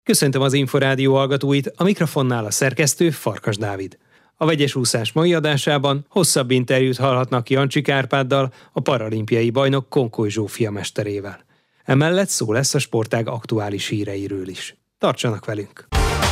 Köszöntöm az Inforádió hallgatóit, a mikrofonnál a szerkesztő Farkas Dávid. A vegyes úszás mai adásában hosszabb interjút hallhatnak Jancsik Árpáddal, a paralimpiai bajnok Konkoly Zsófia mesterével. Emellett szó lesz a sportág aktuális híreiről is. Tartsanak velünk!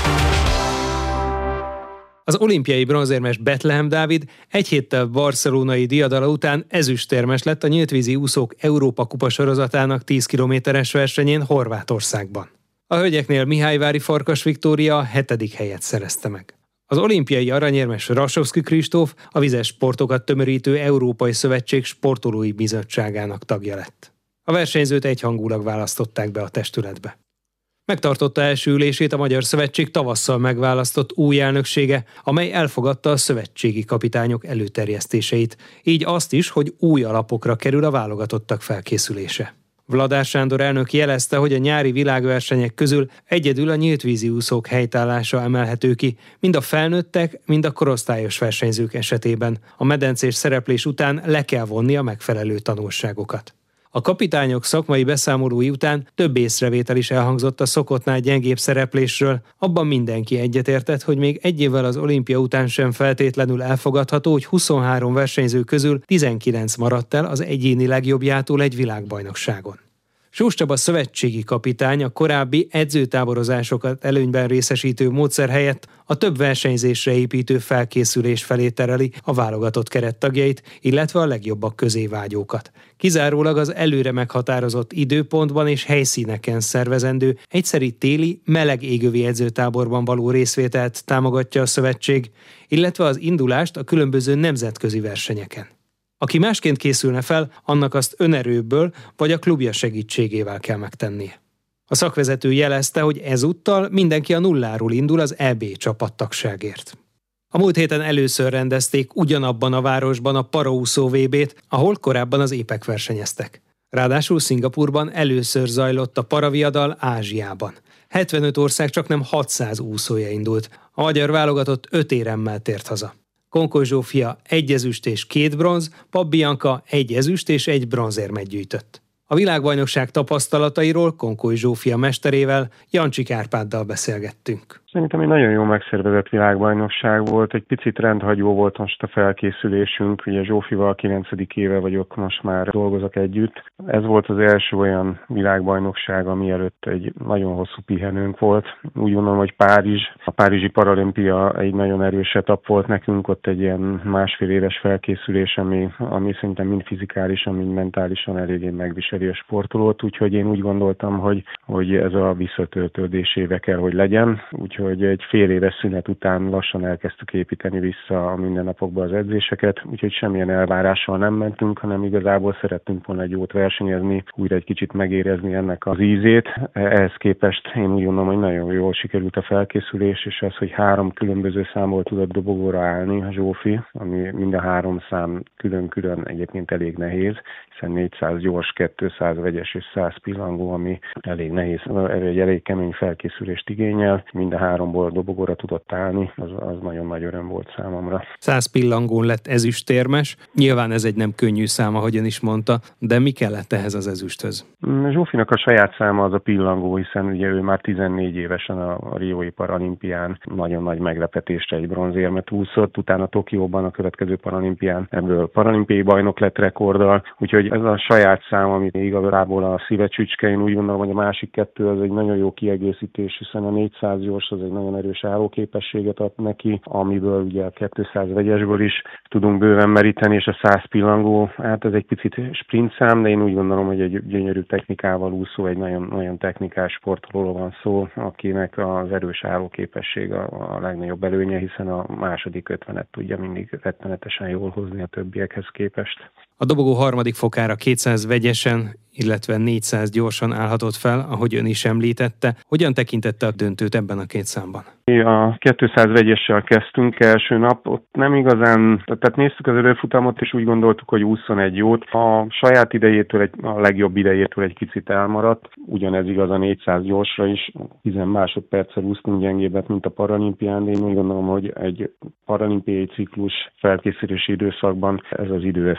Az olimpiai bronzérmes Bethlehem Dávid egy héttel barcelonai diadala után ezüstérmes lett a nyíltvízi úszók Európa-kupa sorozatának 10 kilométeres versenyén Horvátországban. A hölgyeknél Mihályvári Farkas Viktória a 7. helyet szerezte meg. Az olimpiai aranyérmes Rasovszky Kristóf a vizes sportokat tömörítő Európai Szövetség Sportolói Bizottságának tagja lett. A versenyzőt egyhangulag választották be a testületbe. Megtartotta első ülését a Magyar Szövetség tavasszal megválasztott új elnöksége, amely elfogadta a szövetségi kapitányok előterjesztéseit, így azt is, hogy új alapokra kerül a válogatottak felkészülése. Vladár Sándor elnök jelezte, hogy a nyári világversenyek közül egyedül a nyíltvízi úszók helytállása emelhető ki, mind a felnőttek, mind a korosztályos versenyzők esetében. A medencés szereplés után le kell vonni a megfelelő tanulságokat. A kapitányok szakmai beszámolói után több észrevétel is elhangzott a szokottnál gyengébb szereplésről. Abban mindenki egyetértett, hogy még egy évvel az olimpia után sem feltétlenül elfogadható, hogy 23 versenyző közül 19 maradt el az egyéni legjobbjától egy világbajnokságon. Sós Csaba szövetségi kapitány a korábbi edzőtáborozásokat előnyben részesítő módszer helyett a több versenyzésre építő felkészülés felé tereli a válogatott kerettagjait, illetve a legjobbak közé vágyókat. Kizárólag az előre meghatározott időpontban és helyszíneken szervezendő egyszeri téli, meleg égövi edzőtáborban való részvételt támogatja a szövetség, illetve az indulást a különböző nemzetközi versenyeken. Aki másként készülne fel, annak azt önerőből vagy a klubja segítségével kell megtennie. A szakvezető jelezte, hogy ezúttal mindenki a nulláról indul az EB csapattagságért. A múlt héten először rendezték ugyanabban a városban a paraúszó VB-t, ahol korábban az épek versenyeztek. Ráadásul Szingapurban először zajlott a paraviadal Ázsiában. 75 ország csaknem 600 úszója indult. A magyar válogatott 5 éremmel tért haza. Konkoly Zsófia 1 ezüst és 2 bronz, Papp Bianca 1 ezüst és 1 bronzérmet gyűjtött. A világbajnokság tapasztalatairól Konkoly Zsófia mesterével, Jancsik Árpáddal beszélgettünk. Szerintem egy nagyon jó megszervezett világbajnokság volt, egy picit rendhagyó volt most a felkészülésünk, ugye Zsófival 9. éve vagyok, most már dolgozok együtt. Ez volt az első olyan világbajnokság, ami előtt egy nagyon hosszú pihenőnk volt. Úgy gondolom, hogy a Párizsi Paralimpia egy nagyon erős etap volt nekünk, ott egy ilyen másfél éves felkészülés, ami szerintem mind fizikálisan, mind mentálisan eléggé megviseli a sportolót, úgyhogy én úgy gondoltam, hogy ez a visszatöltődés éve kell, hogy legyen. Úgyhogy egy fél éves szünet után lassan elkezdtük építeni vissza a mindennapokba az edzéseket, úgyhogy semmilyen elvárással nem mentünk, hanem igazából szerettünk volna egy jót versenyezni, újra egy kicsit megérezni ennek az ízét. Ehhez képest én úgy gondolom, hogy nagyon jól sikerült a felkészülés, és az, hogy 3 különböző számból tudott dobogóra állni a Zsófi, ami mind a 3 szám külön-külön egyébként elég nehéz, hiszen 400 gyors, 200 vegyes és 100 pillangó, ami elég nehéz, egy elég kemény felkészülést igényel. Mind a 3-ból dobogóra tudott állni, az nagyon nagy öröm volt számomra. 100 pillangón lett ezüstérmes, nyilván ez egy nem könnyű szám, ahogyan is mondta, de mi kellett ehhez az ezüsthöz? Zsófinak a saját száma az a pillangó, hiszen ugye ő már 14 évesen a Riói Paralimpián nagyon nagy meglepetésre egy bronzérmet úszott, utána Tokióban a következő paralimpián ebből paralimpiai bajnok lett rekorddal, úgyhogy ez a saját szám, amit igazából a szívecsücske, én úgy gondolom, hogy a másik 2 az egy nagyon jó kiegészítés, hiszen a 400 gyors az egy nagyon erős állóképességet ad neki, amiből ugye a 200 vegyesből is tudunk bőven meríteni, és a 100 pillangó, hát ez egy picit sprintszám, de én úgy gondolom, hogy egy gyönyörű technikával úszó, egy nagyon technikás sportolóról van szó, akinek az erős állóképesség a legnagyobb előnye, hiszen a második 50-et tudja mindig rettenetesen jól hozni a többiekhez képest. A dobogó harmadik fokára 200 vegyesen, illetve 400 gyorsan állhatott fel, ahogy ön is említette. Hogyan tekintette a döntőt ebben a 2 számban? A 200 vegyessel kezdtünk első nap, ott nem igazán, tehát néztük az előfutamot, és úgy gondoltuk, hogy 21 jót. A saját idejétől, a legjobb idejétől egy kicsit elmaradt. Ugyanez igaz a 400 gyorsra is, 10 másodperccel úsztunk gyengébbet, mint a paralimpián, de én úgy gondolom, hogy egy paralimpiai ciklus felkészülési időszakban ez az idő ez kiváló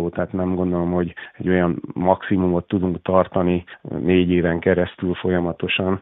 változó, tehát nem gondolom, hogy egy olyan maximumot tudunk tartani 4 éven keresztül folyamatosan,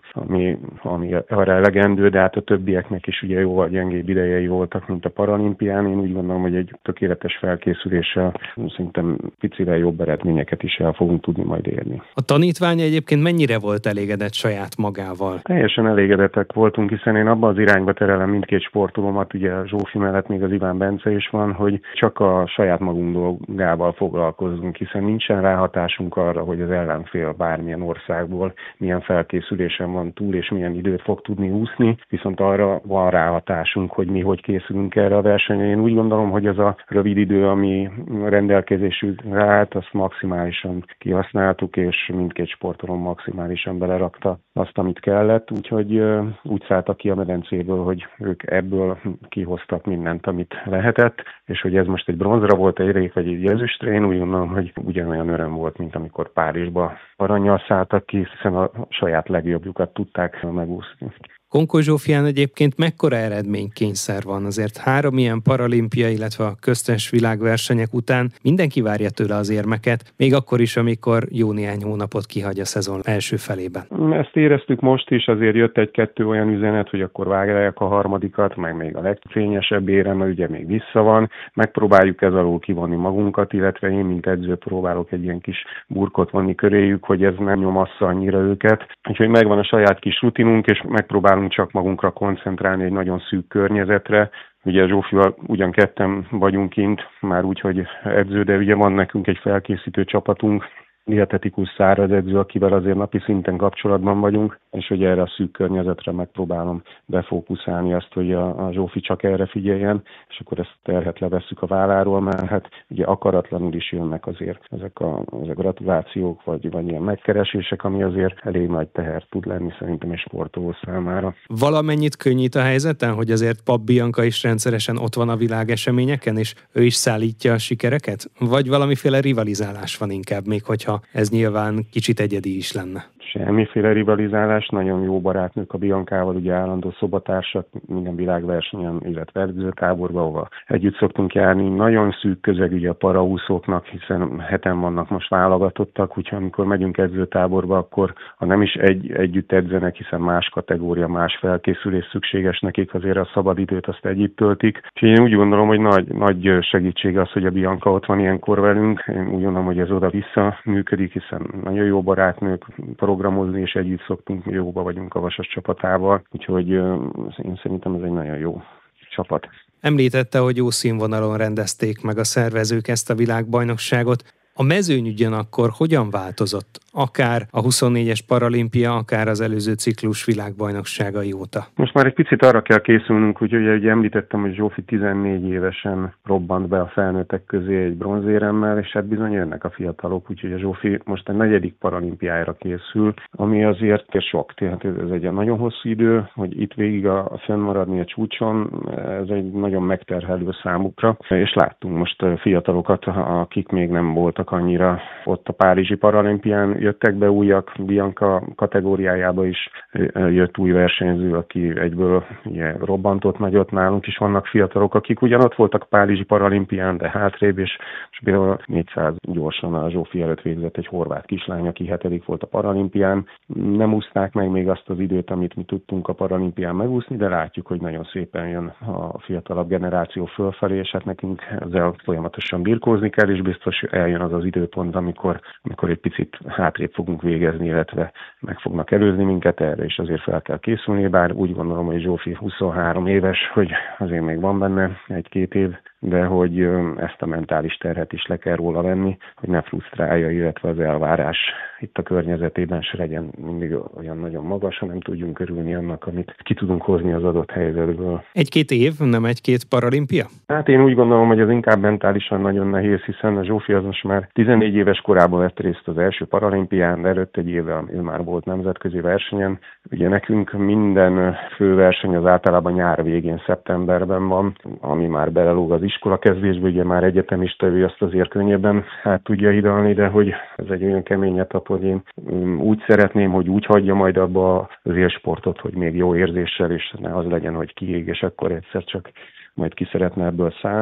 ami arra elegendő, de hát a többieknek is ugye jóval gyengébb idejei voltak, mint a paralimpián. Én úgy gondolom, hogy egy tökéletes felkészüléssel szerintem picivel jobb eredményeket is el fogunk tudni majd érni. A tanítványa egyébként mennyire volt elégedett saját magával? Teljesen elégedettek voltunk, hiszen én abban az irányba terelem mindkét sportolómat, ugye Zsófi mellett még az Iván Bence is van, hogy csak a saját magunk dolgával foglalkozzunk, hiszen nincsen ráhatásunk arra, hogy az ellenfél bármilyen országból milyen felkészülésen van túl, és milyen időt fog tudni úszni, viszont arra van ráhatásunk, hogy mi hogy készülünk erre a versenyre. Én úgy gondolom, hogy az a rövid idő, ami rendelkezésünkre állt, azt maximálisan kihasználtuk, és mindkét sportoló maximálisan belerakta azt, amit kellett, úgyhogy úgy szálltak ki a medencéből, hogy ők ebből kihoztak mindent, amit lehetett, és hogy ez most egy bronzra volt, egy rék vagy egy ezüstre, én úgy gondolom, hogy ugyanolyan öröm volt, mint amikor Párizsba arannyal szálltak ki, hiszen a saját legjobbjukat tudták megúszni. Konkoly Zsófián egyébként mekkora eredménykényszer van? Azért 3 ilyen paralimpia, illetve a köztes világversenyek után mindenki várja tőle az érmeket, még akkor is, amikor jó néhány hónapot kihagy a szezon első felében. Ezt éreztük most is, azért jött 1-2 olyan üzenet, hogy akkor vágják a harmadikat, meg még a legfényesebb érem, mert ugye még vissza van. Megpróbáljuk ez alól kivonni magunkat, illetve én, mint edző próbálok egy ilyen kis burkot vonni köréjük, hogy ez nem nyomassza annyira őket. Úgyhogy megvan a saját kis rutinunk, és megpróbálunk csak magunkra koncentrálni egy nagyon szűk környezetre. Ugye Zsófival ugyan ketten vagyunk kint, már úgy, hogy edző, de ugye van nekünk egy felkészítő csapatunk, dietetikus szárazedző, akivel azért napi szinten kapcsolatban vagyunk, és hogy erre a szűk környezetre megpróbálom befókuszálni azt, hogy a Zsófi csak erre figyeljen, és akkor ezt terhet levesszük a válláról, mert hát ugye akaratlanul is jönnek azért ezek a gratulációk, vagy ilyen megkeresések, ami azért elég nagy teher tud lenni szerintem egy sportoló számára. Valamennyit könnyít a helyzeten, hogy azért Papp Bianca is rendszeresen ott van a világeseményeken, és ő is szállítja a sikereket? Vagy valamiféle rivalizálás van inkább, még hogyha ez nyilván kicsit egyedi is lenne? Semmiféle rivalizálás, nagyon jó barátnők a Biancával, ugye állandó szobatársak minden világversenyen, illetve edzőtáborban, ahova együtt szoktunk járni. Nagyon szűk közeg ugye a paraúszóknak, hiszen heten vannak most válogatottak, úgyhogy amikor megyünk edzőtáborba, akkor ha nem is együtt edzenek, hiszen más kategória, más felkészülés szükséges nekik, azért a szabadidőt azt együtt töltik. És én úgy gondolom, hogy nagy segítség az, hogy a Bianca ott van ilyenkor velünk. Én úgy gondolom, hogy ez oda-vissza működik, hiszen nagyon jó barátnők, programozni, és együtt szoktunk, mi jóba vagyunk a Vasas csapatával, úgyhogy én szerintem ez egy nagyon jó csapat. Említette, hogy jó színvonalon rendezték meg a szervezők ezt a világbajnokságot. A mezőny ugyanakkor hogyan változott? Akár a 24-es paralimpia, akár az előző ciklus világbajnokságai óta. Most már egy picit arra kell készülnünk, hogy ugye említettem, hogy Zsófi 14 évesen robbant be a felnőttek közé egy bronzéremmel, és hát bizony jönnek a fiatalok, úgyhogy a Zsófi most a 4. paralimpiára készül, ami azért sok. Tehát ez egy nagyon hosszú idő, hogy itt végig fennmaradni a csúcson, ez egy nagyon megterhelő számukra, és láttunk most fiatalokat, akik még nem voltak annyira ott a párizsi paralimpián, jöttek be újak, Bianca kategóriájába is jött új versenyző, aki egyből ugye, robbantott nagyot. Nálunk is vannak fiatalok, akik ugyanott voltak a párizsi paralimpián, de hátrébb, és például 400 gyorsan a Zsófi előtt végzett egy horvát kislány, aki 7. volt a paralimpián. Nem úszták meg még azt az időt, amit mi tudtunk a paralimpián megúszni, de látjuk, hogy nagyon szépen jön a fiatalabb generáció fölfelé, és hát nekünk ezzel folyamatosan birkózni kell, és biztos eljön az az időpont, amikor egy picit hátrébb fogunk végezni, illetve meg fognak előzni minket, erre is azért fel kell készülni, bár úgy gondolom, hogy Zsófi 23 éves, hogy azért még van benne 1-2 év, de hogy ezt a mentális terhet is le kell róla venni, hogy ne frusztrálja, illetve az elvárás itt a környezetében se legyen mindig olyan nagyon magas, hanem tudjunk örülni annak, amit ki tudunk hozni az adott helyzetből. 1-2 év, nem 1-2 paralimpia? Hát én úgy gondolom, hogy az inkább mentálisan nagyon nehéz, hiszen a Zsófi az most már 14 éves korában vett részt az első paralimpián, de előtt egy évvel ő már volt nemzetközi versenyen. Ugye nekünk minden főverseny az általában nyár végén, szeptemberben van, ami már belelóg az iskola kezdésbe, ugye már egyetemista, ő azt azért könnyebben tudja hidalni, de hogy ez egy olyan kemény etap, hogy én úgy szeretném, hogy úgy hagyja majd abba az élsportot, hogy még jó érzéssel, és ne az legyen, hogy kiég, és akkor egyszer csak majd ki szeretne ebből szállni.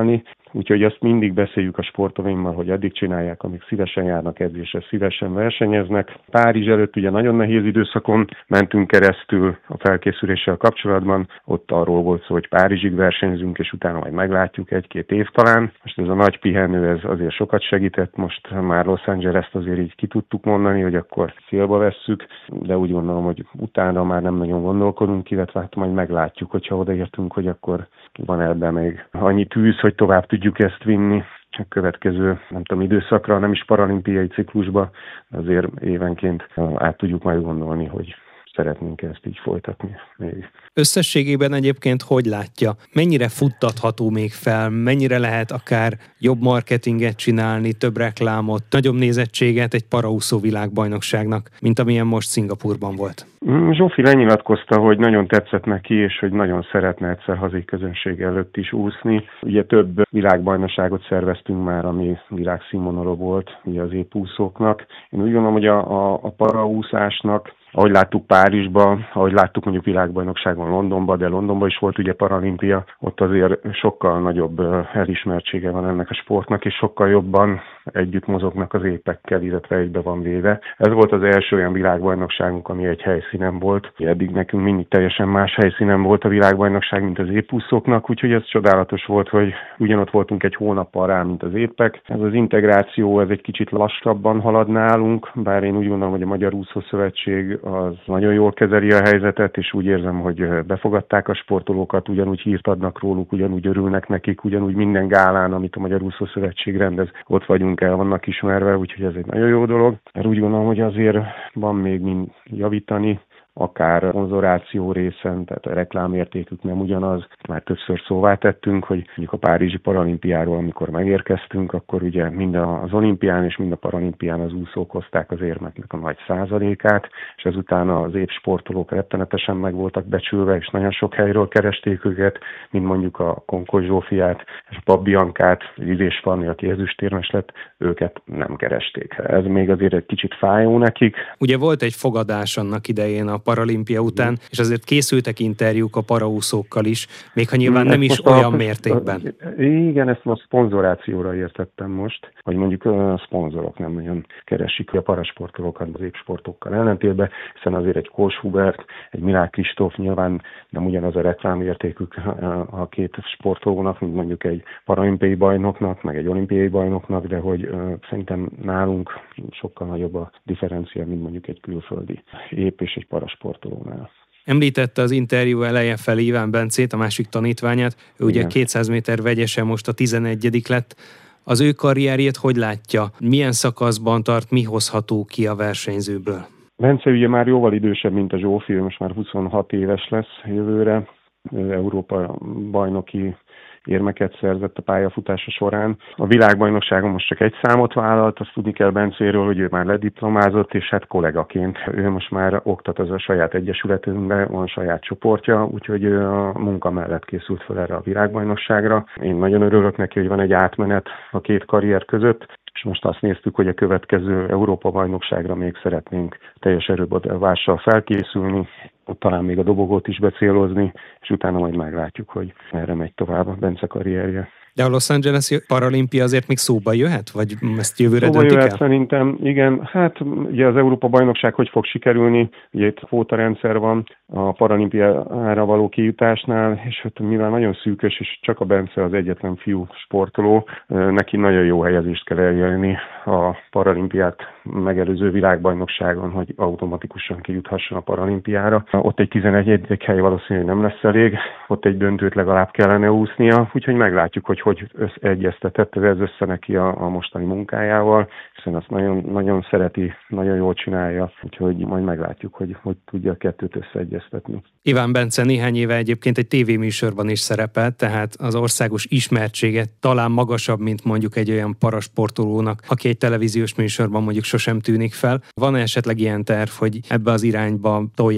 Úgyhogy azt mindig beszéljük a sportolóimmal, hogy addig csinálják, amíg szívesen járnak edzésre, szívesen versenyeznek. Párizs előtt ugye nagyon nehéz időszakon mentünk keresztül a felkészüléssel kapcsolatban. Ott arról volt szó, hogy Párizsig versenyzünk, és utána majd meglátjuk 1-2 év talán. Most ez a nagy pihenő, ez azért sokat segített. Most már Los Angeles-t azért így ki tudtuk mondani, hogy akkor célba vesszük, de úgy gondolom, hogy utána már nem nagyon gondolkodunk, illetve hát majd meglátjuk, hogyha odaértünk, hogy akkor van ebben még annyi tűz, hogy tovább tudjuk ezt vinni a következő, nem tudom, időszakra, nem is paralimpiai ciklusba, azért évenként át tudjuk majd gondolni, hogy szeretnénk ezt így folytatni még. Összességében egyébként hogy látja? Mennyire futtatható még fel? Mennyire lehet akár jobb marketinget csinálni, több reklámot, nagyobb nézettséget egy paraúszó világbajnokságnak, mint amilyen most Szingapúrban volt? Zsófi lenyilatkozta, hogy nagyon tetszett neki, és hogy nagyon szeretne egyszer hazai közönség előtt is úszni. Ugye több világbajnokságot szerveztünk már, ami világszínvonalú volt ugye az épúszóknak. Én úgy gondolom, hogy a paraúszásnak, ahogy láttuk Párizsba, ahogy láttuk mondjuk világbajnokságon Londonban, de Londonban is volt ugye paralimpia, ott azért sokkal nagyobb elismertsége van ennek a sportnak, és sokkal jobban együtt mozognak az épekkel, illetve egybe van véve. Ez volt az első olyan világbajnokságunk, ami egy helyszínen volt. Eddig nekünk mindig teljesen más helyszínen volt a világbajnokság, mint az épúszóknak, úgyhogy ez csodálatos volt, hogy ugyanott voltunk egy hónappal rá, mint az épek. Ez az integráció, ez egy kicsit lassabban halad nálunk, bár én úgy gondolom, hogy a Magyar Úszószövetség az nagyon jól kezeli a helyzetet, és úgy érzem, hogy befogadták a sportolókat, ugyanúgy hírt adnak róluk, ugyanúgy örülnek nekik, ugyanúgy minden gálán, amit a Magyar Úszószövetség rendez, ott vagyunk, el vannak ismerve, úgyhogy ez egy nagyon jó dolog. Mert úgy gondolom, hogy azért van még mind javítani, akár szponzoráció részen, tehát a reklámértékük nem ugyanaz. Már többször szóvá tettünk, hogy mondjuk a Párizsi paralimpiáról, amikor megérkeztünk, akkor ugye mind az olimpián és mind a paralimpián az úszók hozták az érmeknek a nagy százalékát, és ezután az évsportolók rettenetesen meg voltak becsülve, és nagyon sok helyről keresték őket, mint mondjuk a Konkos Zsófiát és a Pap Biancát, Illés Fanni, aki ezüstérmes lett, őket nem keresték. Ez még azért egy kicsit fájó nekik. Ugye volt egy fogadás annak idején a paralimpia után, és azért készültek interjúk a paraúszókkal is, még ha nyilván nem is olyan mértékben. Igen, ezt a szponzorációra értettem most, hogy mondjuk a szponzorok nem nagyon keresik a parasportolókat az épsportokkal ellentétben, hiszen azért egy Kós Hubert, egy Milák Kristóf nyilván nem ugyanaz a reklámértékük a két sportolónak, mint mondjuk egy paralimpiai bajnoknak, meg egy olimpiai bajnoknak, de hogy szerintem nálunk sokkal nagyobb a differencia, mint mondjuk egy külföldi ép és egy parasportolónál. Említette az interjú eleje felé Iván Bencét, a másik tanítványát. Ő ugye 200 méter vegyesen most a 11. lett. Az ő karrierjét hogy látja? Milyen szakaszban tart, mi hozható ki a versenyzőből? Bence ugye már jóval idősebb, mint a Zsófi, most már 26 éves lesz jövőre. Európa bajnoki érmeket szerzett a pályafutása során. A világbajnokságon most csak egy számot vállalt, azt tudni kell Bencéről, hogy ő már lediplomázott, és hát kollégaként ő most már oktat az a saját egyesületünkben, van saját csoportja, úgyhogy ő a munka mellett készült fel erre a világbajnokságra. Én nagyon örülök neki, hogy van egy átmenet a két karrier között, és most azt néztük, hogy a következő Európa-bajnokságra még szeretnénk teljes erőbedobással felkészülni, talán még a dobogót is becélozni, és utána majd meglátjuk, hogy merre megy tovább a Bence karrierje. De a Los Angeles paralimpia azért még szóba jöhet? Vagy ezt jövőre szóba döntik jöhet el? Szerintem, igen. Hát ugye az Európa-bajnokság hogy fog sikerülni? Ugye itt kvótarendszer van a paralimpiára való kijutásnál, és hát mivel nagyon szűkös, és csak a Bence az egyetlen fiú sportoló, neki nagyon jó helyezést kell elérni a paralimpiát megelőző világbajnokságon, hogy automatikusan kijuthasson a paralimpiára. Ott egy 11. hely valószínűleg nem lesz elég, ott egy döntőt legalább kellene úsznia, úgyhogy meglátjuk, hogy egyeztetett ez össze neki a mostani munkájával, hiszen azt nagyon, nagyon szereti, nagyon jól csinálja, úgyhogy majd meglátjuk, hogy tudja a kettőt összeegyeztetni. Iván Bence néhány éve egyébként egy tévéműsorban is szerepelt, tehát az országos ismertsége talán magasabb, mint mondjuk egy olyan parasportolónak, aki egy televíziós műsorban mondjuk sosem tűnik fel. Van esetleg ilyen terv, hogy ebbe az irányba tolják a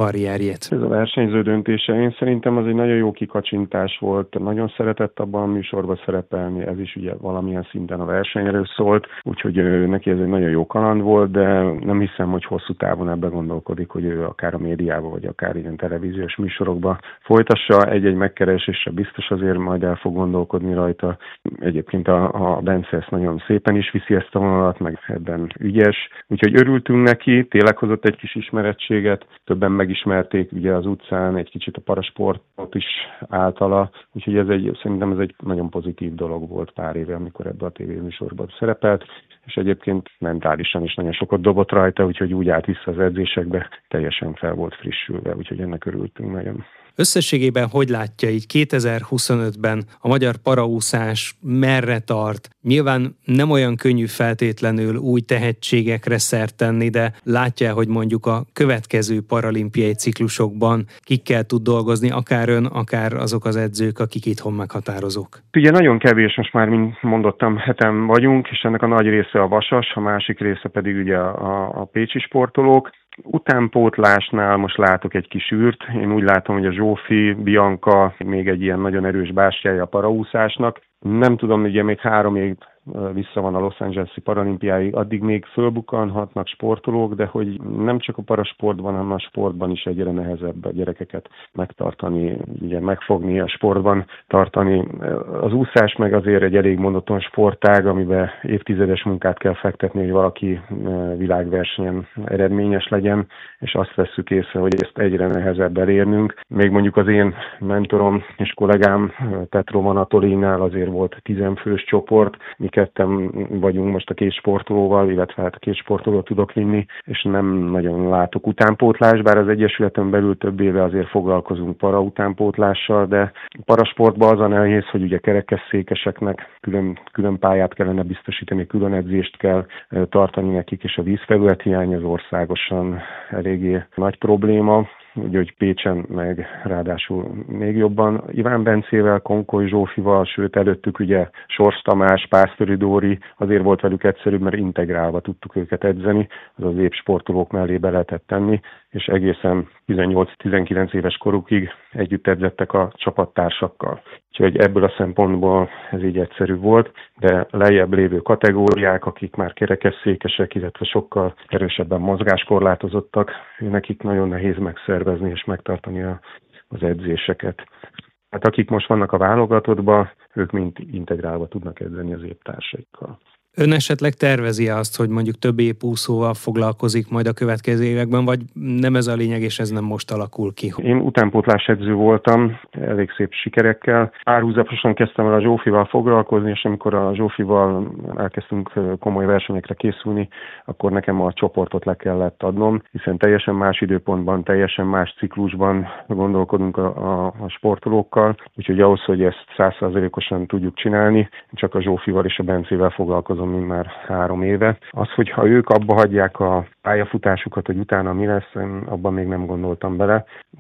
karrierjét. Ez a versenyző döntése, én szerintem az egy nagyon jó kikacsintás volt, nagyon szeretett abban a műsorban szerepelni, ez is ugye valamilyen szinten a versenyről szólt, úgyhogy neki ez egy nagyon jó kaland volt, de nem hiszem, hogy hosszú távon ebbe gondolkodik, hogy ő akár a médiába, vagy akár ilyen televíziós műsorokba folytassa, egy-egy megkeresésre biztos azért majd el fog gondolkodni rajta. Egyébként a Bence ezt nagyon szépen is viszi ezt a vonalat, meg ebben ügyes, úgyhogy örültünk neki, tényleg hozott egy kis ismerettséget, többen megismerték ugye az utcán, egy kicsit a parasportot is általa, úgyhogy szerintem ez egy nagyon pozitív dolog volt pár éve, amikor ebbe a tévéműsorban szerepelt, és egyébként mentálisan is nagyon sokat dobott rajta, úgyhogy úgy állt vissza az edzésekbe, teljesen fel volt frissülve, úgyhogy ennek örültünk nagyon. Összességében hogy látja így 2025-ben a magyar paraúszás merre tart? Nyilván nem olyan könnyű feltétlenül új tehetségekre szert tenni, de látja, hogy mondjuk a következő paralimpiai ciklusokban kikkel tud dolgozni, akár ön, akár azok az edzők, akik itthon meghatározók? Ugye nagyon kevés, most már, mint mondottam, heten vagyunk, és ennek a nagy része a vasas, a másik része pedig ugye a pécsi sportolók. Utánpótlásnál most látok egy kis űrt. Én úgy látom, hogy a Zsófi, Bianca még egy ilyen nagyon erős bástyája a paraúszásnak. Nem tudom, ugye még 3 év vissza van a Los Angeles-i paralimpiáig, addig még fölbukkanhatnak sportolók, de hogy nem csak a parasportban, hanem a sportban is egyre nehezebb a gyerekeket megtartani, ugye megfogni a sportban tartani. Az úszás meg azért egy elég monoton sportág, amiben évtizedes munkát kell fektetni, hogy valaki világversenyen eredményes legyen, és azt vesszük észre, hogy ezt egyre nehezebb elérnünk. Még mondjuk az én mentorom és kollégám Petro Anatolinál azért volt 10 fős csoport, mi ketten vagyunk most a 2 sportolóval, illetve hát a 2 sportolót tudok vinni, és nem nagyon látok utánpótlást, bár az Egyesületen belül több éve azért foglalkozunk parautánpótlással, de parasportban az a nehéz, hogy ugye kerekesszékeseknek külön pályát kellene biztosítani, külön edzést kell tartani nekik, és a vízfelület hiány az országosan eléggé nagy probléma. Ugye, hogy Pécsen meg ráadásul még jobban. Iván Bencével, Konkoly Zsófival, sőt előttük ugye Sors Tamás, Pásztori Dóri, azért volt velük egyszerűbb, mert integrálva tudtuk őket edzeni, azaz épp sportolók mellé be lehetett tenni, és egészen 18-19 éves korukig együtt edzettek a csapattársakkal. Úgyhogy ebből a szempontból ez így egyszerű volt, de lejjebb lévő kategóriák, akik már kerekesszékesek, illetve sokkal erősebben mozgáskorlátozottak, nekik nagyon nehéz megszervezni és megtartani az edzéseket. Hát akik most vannak a válogatottban, ők mind integrálva tudnak edzeni az éptársaikkal. Ön esetleg tervezi azt, hogy mondjuk több épúszóval foglalkozik majd a következő években, vagy nem ez a lényeg, és ez nem most alakul ki? Én utánpótlás edző voltam, elég szép sikerekkel. Párhuzamosan kezdtem el a Zsófival foglalkozni, és amikor a Zsófival elkezdtünk komoly versenyekre készülni, akkor nekem a csoportot le kellett adnom, hiszen teljesen más időpontban, teljesen más ciklusban gondolkodunk a sportolókkal, úgyhogy ahhoz, hogy ezt 100%-osan tudjuk csinálni, csak a Zsófival és a Bencével foglalkozom mint már 3 éve. Az, hogyha ők abba hagyják a pályafutásukat, hogy utána mi lesz, abban még nem gondoltam bele.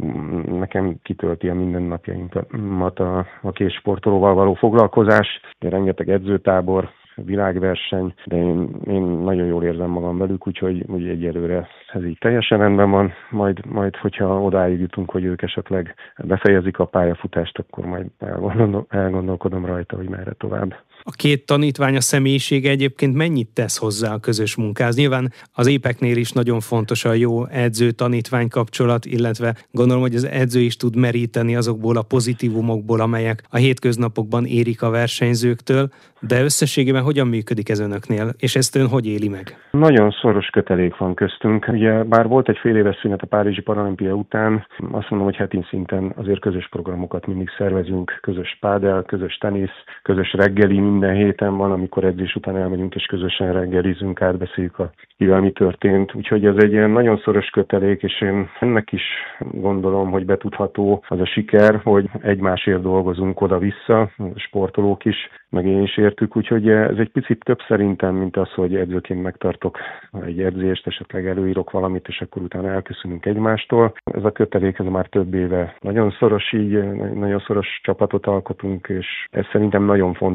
Nekem kitölti a mindennapjainkat a 2 sportolóval való foglalkozás, rengeteg edzőtábor, világverseny, de én nagyon jól érzem magam velük, úgyhogy egyelőre ez így teljesen rendben van. Majd hogyha odáig jutunk, hogy ők esetleg befejezik a pályafutást, akkor majd elgondolkodom rajta, hogy merre tovább. A 2 tanítvány, a személyisége egyébként mennyit tesz hozzá a közös munkához? Nyilván az épeknél is nagyon fontos a jó edző-tanítvány kapcsolat, illetve gondolom, hogy az edző is tud meríteni azokból a pozitívumokból, amelyek a hétköznapokban érik a versenyzőktől, de összességében hogyan működik ez önöknél, és ezt ön hogy éli meg? Nagyon szoros kötelék van köztünk. Ugye bár volt egy fél éves szünet a Párizsi Paralimpia után, azt mondom, hogy heti szinten azért közös programokat mindig szervezünk, közös pádel, közös tenisz, közös reggeli minden héten van, amikor edzés után elmegyünk és közösen reggelizünk, átbeszéljük kivel mi történt. Úgyhogy ez egy ilyen nagyon szoros kötelék, és én ennek is gondolom, hogy betudható az a siker, hogy egymásért dolgozunk oda-vissza, a sportolók is, meg én is értük, úgyhogy ez egy picit több szerintem, mint az, hogy edzőként megtartok egy edzést, esetleg előírok valamit, és akkor utána elköszönünk egymástól. Ez a kötelék, ez már több éve nagyon szoros, így nagyon szoros csapatot alkotunk, és ez szerintem nagyon fontos rész,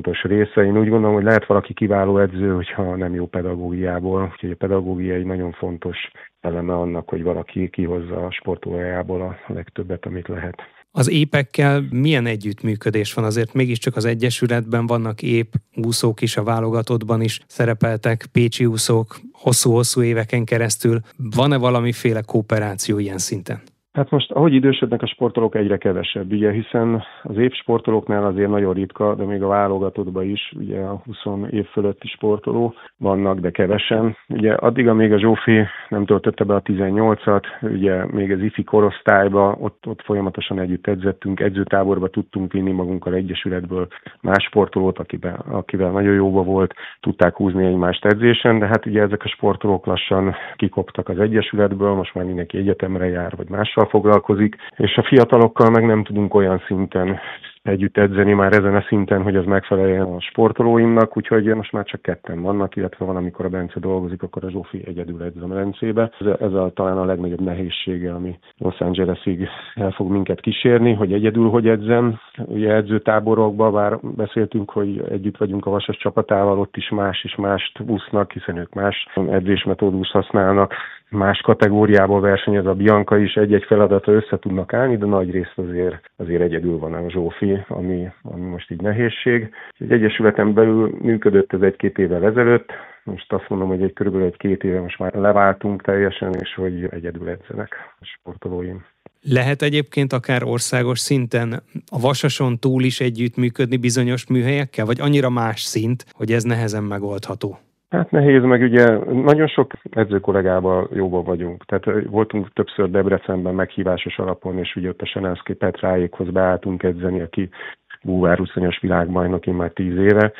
Persze, én úgy gondolom, hogy lehet valaki kiváló edző, hogyha nem jó pedagógiából, úgyhogy a pedagógia egy nagyon fontos eleme annak, hogy valaki kihozza a sportolójából a legtöbbet, amit lehet. Az épekkel milyen együttműködés van? Azért mégiscsak az Egyesületben vannak ép úszók is, a válogatottban is szerepeltek, pécsi úszók hosszú-hosszú éveken keresztül. Van-e valamiféle kooperáció ilyen szinten? Hát most, ahogy idősödnek a sportolók, egyre kevesebb, ugye, hiszen az év sportolóknál azért nagyon ritka, de még a válogatottban is, ugye a 20 év fölötti sportoló vannak, de kevesen. Ugye addig, amíg a Zsófi nem töltötte be a 18-at, ugye még az ifi korosztályban, ott folyamatosan együtt edzettünk, edzőtáborba tudtunk vinni magunkkal egyesületből más sportolót, akivel nagyon jóba volt, tudták húzni egymást edzésen, de hát ugye ezek a sportolók lassan kikoptak az egyesületből, most már mindenki egyetemre jár, vagy mással foglalkozik, és a fiatalokkal meg nem tudunk olyan szinten együtt edzeni már ezen a szinten, hogy az megfeleljen a sportolóimnak, úgyhogy most már csak ketten vannak, illetve van, amikor a Bence dolgozik, akkor a Zsófi egyedül edz a medencébe. Ez talán a legnagyobb nehézsége, ami Los Angelesig el fog minket kísérni, hogy egyedül hogy edzem. Ugye edzőtáborokban bár beszéltünk, hogy együtt vagyunk a Vasas csapatával, ott is más és mást úsznak, hiszen ők más edzésmetódust használnak, más kategóriából versenyez a Bianca is, egy-egy feladatra össze tudnak állni, de nagy részt azért egyedül van a Zsófi, ami most így nehézség. Egy egyesületen belül működött ez 1-2 évvel ezelőtt, most azt mondom, hogy körülbelül 1-2 éve most már leváltunk teljesen, és hogy egyedül edzenek a sportolóim. Lehet egyébként akár országos szinten a Vasason túl is együttműködni bizonyos műhelyekkel, vagy annyira más szint, hogy ez nehezen megoldható? Hát nehéz, meg ugye nagyon sok edzőkollégával jóban vagyunk. Tehát voltunk többször Debrecenben meghívásos alapon, és ugye ott a Senelszky Petráékhoz beálltunk edzeni, aki búvárúszonyos világbajnok, én már 10 éve.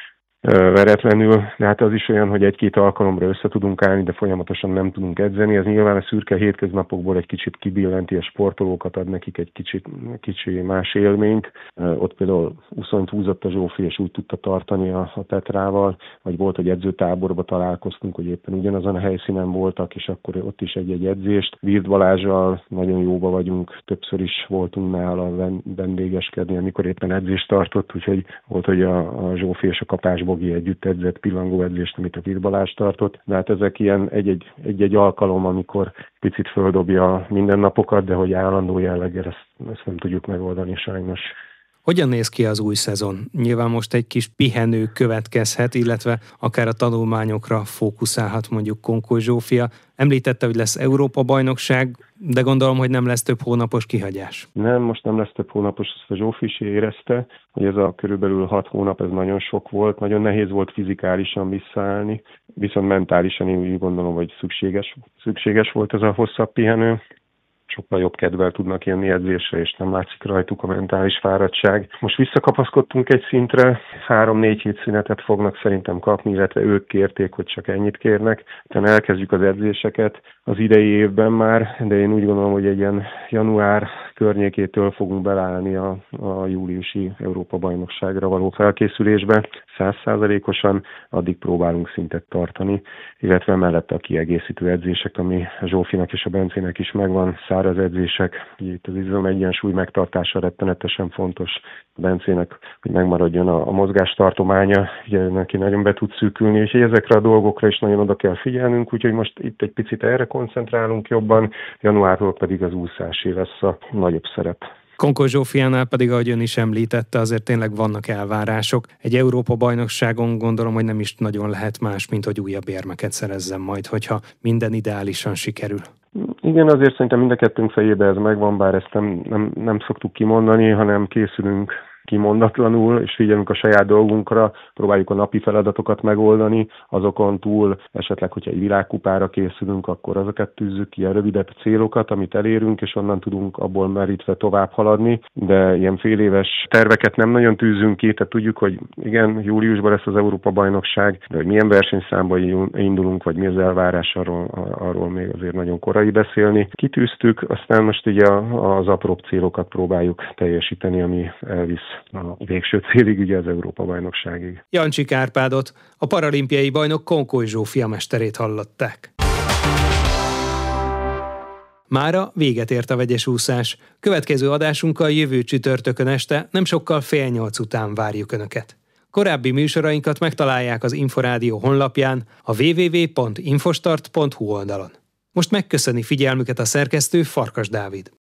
Veretlenül, de hát az is olyan, hogy 1-2 alkalomra össze tudunk állni, de folyamatosan nem tudunk edzeni. Ez nyilván a szürke hétköznapokból egy kicsit kibillenti a sportolókat, ad nekik egy kicsi más élményt. Ott például uszonyt húzott a Zsófi, és úgy tudta tartani a Petrával, vagy volt, hogy edzőtáborba találkoztunk, hogy éppen ugyanazon a helyszínen voltak, és akkor ott is egy edzést. Virt Balázsral nagyon jóba vagyunk, többször is voltunk nála vendégeskedni, amikor éppen edzést tartott, úgyhogy volt, hogy a Zsófi és a Kapás Bogi együtt edzett pillangó edzést, amit a Virt Balázs tartott. De hát ezek ilyen egy-egy alkalom, amikor picit földobja a mindennapokat, de hogy állandó jelleggel ezt nem tudjuk megoldani sajnos. Hogyan néz ki az új szezon? Nyilván most egy kis pihenő következhet, illetve akár a tanulmányokra fókuszálhat mondjuk Konkoly Zsófia. Említette, hogy lesz Európa-bajnokság, de gondolom, hogy nem lesz több hónapos kihagyás. Nem, most nem lesz több hónapos, ezt a Zsófi is érezte, hogy ez a körülbelül 6 hónap, ez nagyon sok volt, nagyon nehéz volt fizikálisan visszaállni, viszont mentálisan én úgy gondolom, hogy szükséges volt ez a hosszabb pihenő. Sokkal jobb kedvel tudnak jönni edzésre, és nem látszik rajtuk a mentális fáradtság. Most visszakapaszkodtunk egy szintre, 3-4 hét szünetet fognak szerintem kapni, illetve ők kérték, hogy csak ennyit kérnek. Tehát elkezdjük az edzéseket az idei évben már, de én úgy gondolom, hogy egy ilyen január környékétől fogunk belállni a júliusi Európa-bajnokságra való felkészülésbe. 100%-osan addig próbálunk szintet tartani, illetve mellette a kiegészítő edzések, ami a Zsófinak és a Bencének is megvan, száraz edzések. Itt az izom egyensúly megtartása rettenetesen fontos a Bencének, hogy megmaradjon a mozgástartománya, ugye neki nagyon be tud szűkülni, és ezekre a dolgokra is nagyon oda kell figyelnünk, úgyhogy most itt egy picit erre koncentrálunk jobban, januártól pedig az úszásé lesz a nagyobb szerep. Konkoly Zsófiánál pedig, ahogy ön is említette, azért tényleg vannak elvárások. Egy Európa-bajnokságon gondolom, hogy nem is nagyon lehet más, mint hogy újabb érmeket szerezzen majd, hogyha minden ideálisan sikerül. Igen, azért szerintem mind a kettőnk fejében ez megvan, bár ezt nem szoktuk kimondani, hanem készülünk kimondatlanul, és figyelünk a saját dolgunkra, próbáljuk a napi feladatokat megoldani, azokon túl esetleg, hogyha egy világkupára készülünk, akkor azokat tűzzük ki, a rövidebb célokat, amit elérünk, és onnan tudunk abból merítve tovább haladni, de ilyen féléves terveket nem nagyon tűzünk ki, tehát tudjuk, hogy igen, júliusban lesz az Európa-bajnokság, de hogy milyen versenyszámban indulunk, vagy mi az elvárás, arról még azért nagyon korai beszélni. Kitűztük, aztán most ugye az apróbb célokat próbáljuk teljesíteni, ami elvisz a végső célig, ugye az Európa-bajnokságig. Jancsik Árpádot, a paralimpiai bajnok Konkoly Zsófia mesterét hallották. Mára véget ért a vegyes úszás. Következő adásunkkal jövő csütörtökön este, nem sokkal 7:30 után várjuk Önöket. Korábbi műsorainkat megtalálják az Inforádió honlapján, a www.infostart.hu oldalon. Most megköszöni figyelmüket a szerkesztő, Farkas Dávid.